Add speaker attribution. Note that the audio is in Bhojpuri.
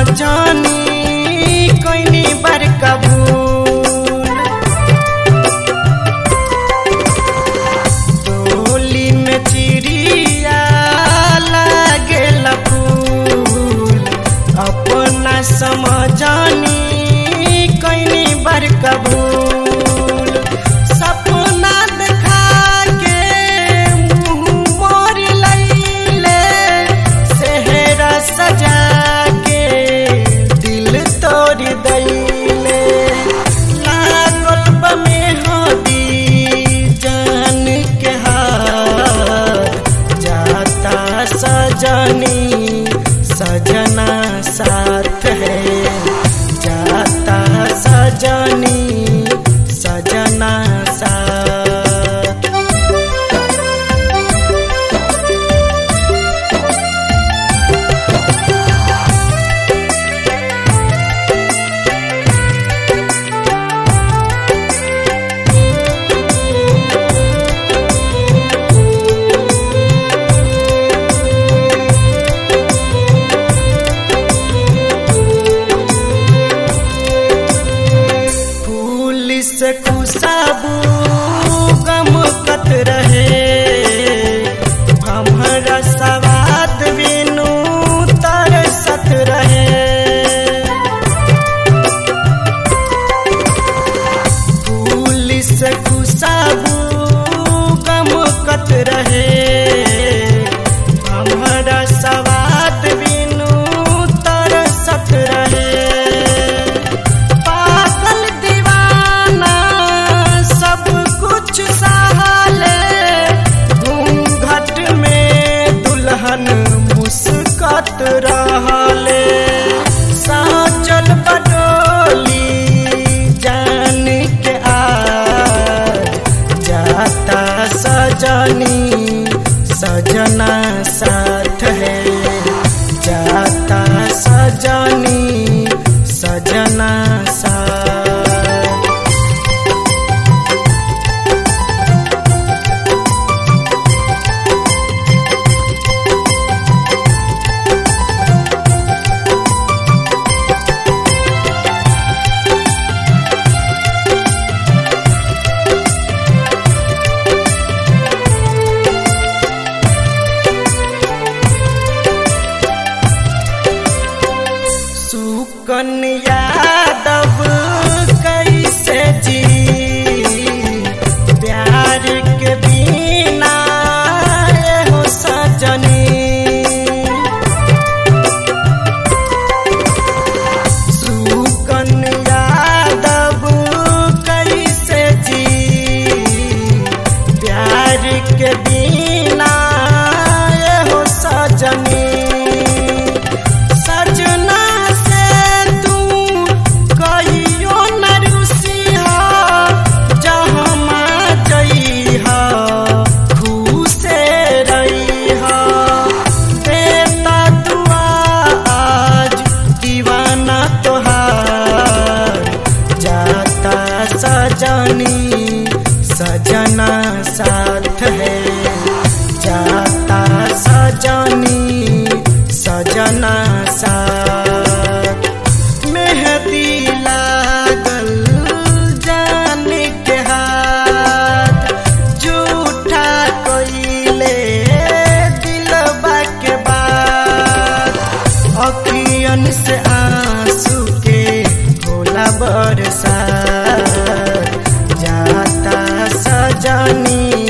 Speaker 1: समझनी कोइनी बार कबूल। डोली में चिड़िया लागेला फूल, अपना समझनी कोइनी बार कबूल। सपना देखा के मुँह मोर लैले, सेहरा सजा के दिल तोड़ दैले। लागल बमे होदी जान के हाथ, जाता सजनी सजना साथ है, जाता सजनी सजना साथ। फूल से खुशबू गमकत रहे, हमरा सवाद बिनु तरसत रहे। फूल से खुशबू गमकत रहे, हमरा सवाद बिनु तरसत रहे। पागल दीवाना सब कुछ सहाले, घूंघट में दुल्हन मुस्कत रहले। साचल बडोली जान के आज, जाता सजनी सजना साथ है, जाता सजनी सजना साथ। सुकन्या यादव कैसे जी प्यार के बिना हो सजनी। सुकन्या यादव कैसे जी प्यार के बिना हो सजनी। सजना सजनी सजना साथ है, जाता सजनी सजना साथ। मेहंदी लागल जान के हाथ, झूठा कोइले दिलबा के बात। अखियन से आंसू के होला बरसात, जाता सजनी